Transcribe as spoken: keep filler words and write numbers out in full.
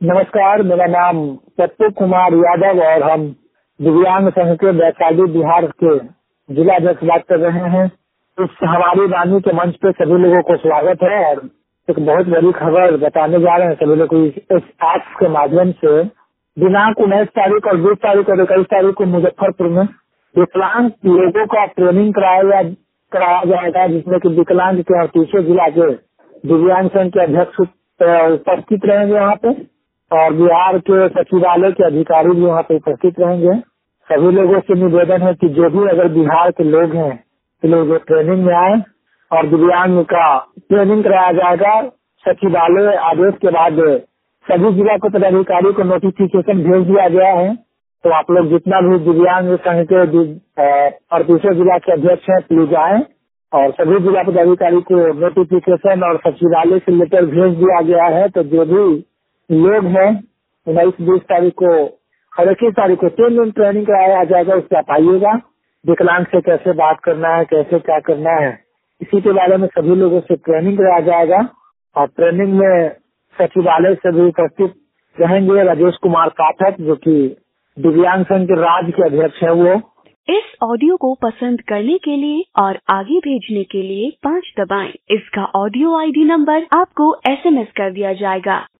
नमस्कार, मेरा नाम पप्पू कुमार यादव और हम दिव्यांग संघ के वैशाली बिहार के जिला अध्यक्ष बात कर रहे हैं। इस हमारी वाणी के मंच पे सभी लोगों को स्वागत है और एक बहुत बड़ी खबर बताने जा रहे हैं सभी लोग को। इस ऐप के माध्यम से दिनांक उन्नीस तारीख और बीस तारीख और इक्कीस तारीख को मुजफ्फरपुर में विकलांग लोगों का ट्रेनिंग कराया कराया जाएगा, जिसमें कि विकलांग के अड़तीसों जिला के दिव्यांग संघ के अध्यक्ष उपस्थित रहेंगे वहाँ पे और बिहार के सचिवालय के अधिकारी भी वहाँ पे उपस्थित रहेंगे। सभी लोगों से निवेदन है कि जो भी अगर बिहार के लोग हैं तो लोग ट्रेनिंग में आए और दिव्यांग का ट्रेनिंग कराया जाएगा। सचिवालय आदेश के बाद सभी जिला के पदाधिकारी को नोटिफिकेशन भेज दिया गया है, तो आप लोग जितना भी दिव्यांग संघ के अड़तीसों जिला के अध्यक्ष हैं प्लीज आए और सभी जिला पदाधिकारी को नोटिफिकेशन और सचिवालय से लेटर भेज दिया गया है। तो जो भी लोग हैं उन्नीस बीस तारीख को और इक्कीस तारीख को तीन दिन ट्रेनिंग कराया जाएगा, उससे आप आइएगा। विकलांग से कैसे बात करना है, कैसे क्या करना है, इसी के बारे में सभी लोगों से ट्रेनिंग कराया जाएगा और ट्रेनिंग में सचिवालय से भी उपस्थित रहेंगे राजेश कुमार पाठक, जो कि दिव्यांग संघ के राज्य के अध्यक्ष है। वो इस ऑडियो को पसंद करने के लिए और आगे भेजने के लिए पाँच दबाएं। इसका ऑडियो आईडी नंबर आपको एसएमएस कर दिया जाएगा।